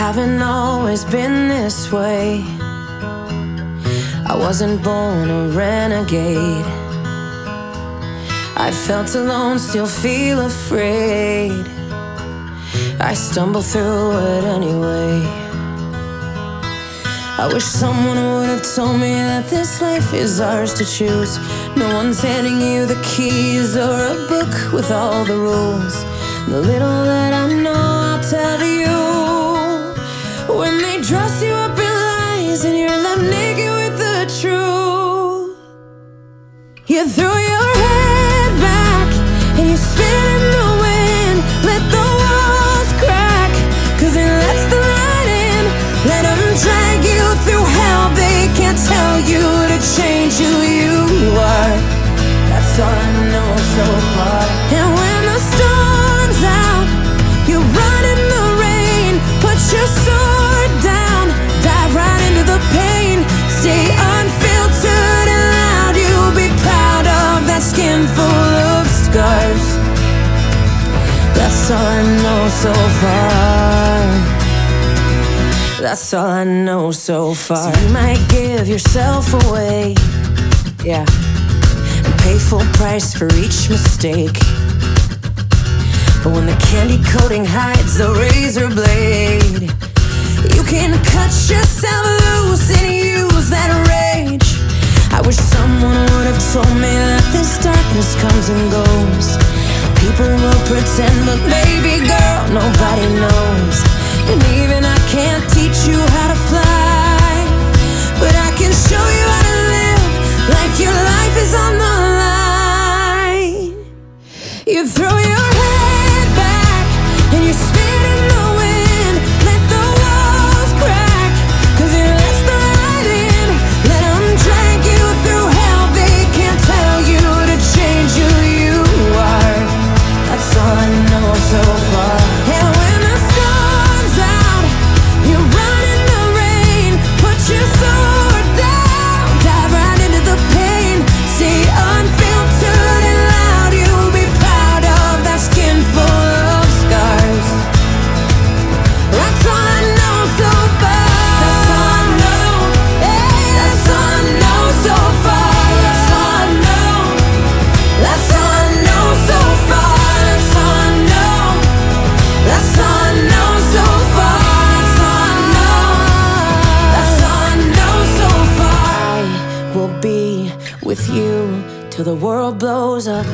haven't always been this way. I wasn't born a renegade. I felt alone, still feel afraid. I stumble through it anyway. I wish someone would have told me that this life is ours to choose. No one's handing you the keys or a book with all the rules. The little that I know I'll tell you. When they dress you up in lies and you're left naked with the truth, you throw your head back and you spin in the wind. Let the walls crack, 'cause it lets the light in. Let them drag you through hell. They can't tell you to change who you are. That's all I know so far. And when the storm's out, you run in the rain. Put your sword down, dive right into the pain. Stay unfiltered and loud. You'll be proud of that skin full of scars. That's all I know so far. That's all I know so far. So you might give yourself away, yeah, and pay full price for each mistake. But when the candy coating hides the razor blade, you can cut yourself loose and use that rage. I wish someone would have told me that this darkness comes and goes. People will pretend, but baby girl, nobody knows. And even I can't teach you how to fly, but I can show you how to live like your life is on the line. You throw your head back and you spin in the wind. Let the walls crack, 'cause it lets the light in. Let them drag you through hell. They can't tell you to change who you are. That's all I know so far. And when the storm's out, you run in the rain. Put your sword down, dive right into the pain. Stay unfiltered and loud. You'll be proud of that skin full of scars. That's all I know so far. That's all I know. Hey, that's all I know so far. That's all I know. That's all I know so far. That's all I know. That's all I know so far. That's all I know. That's all I know so far. I will be with you till the world blows up.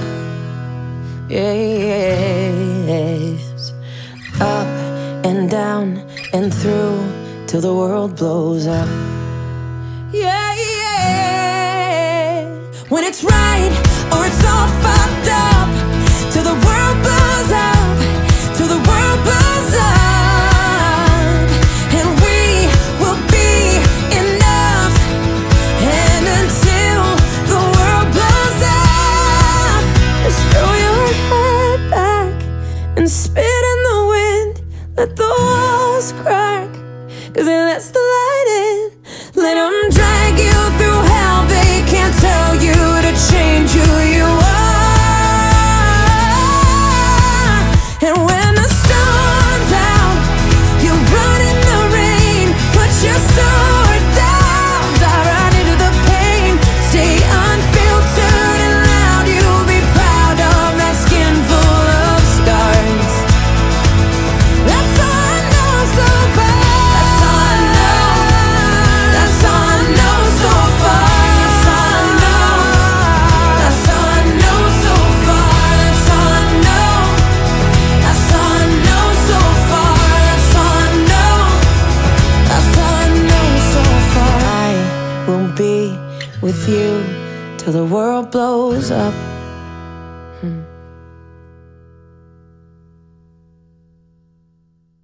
Yes. Up and down and through till the world blows up. Yeah, yeah. When it's right or it's all fucked up, till the world blows up, till the world blows up. And we will be enough. And until the world blows up, just throw your head back and spit in the wind. Let the walls crack, 'cause it lets the light in. Let them drag you through hell. They can't tell you to change who you are. And when the storm's out, you run in the rain. Put your sword down, dive right into the pain. Stay unfiltered and loud. You'll be proud of that skin full of scars. That's all I know so far. That's all I know. That's all I know so far. That's all I know. That's all I know so far. That's all I know. That's all I know so far. That's all I know. That's all I know so far. I will be with you till the world blows up.